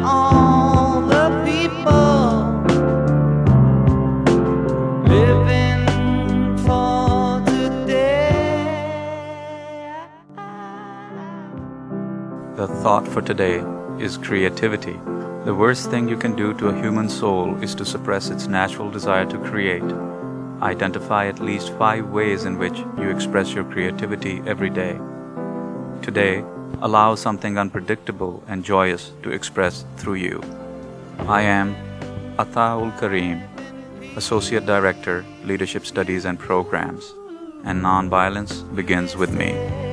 all the people living for today. The thought for today is creativity. The worst thing you can do to a human soul is to suppress its natural desire to create. Identify at least 5 ways in which you express your creativity every day. Today, allow something unpredictable and joyous to express through you. I am Ataul Kareem, Associate Director, Leadership Studies and Programs, and Nonviolence begins with me.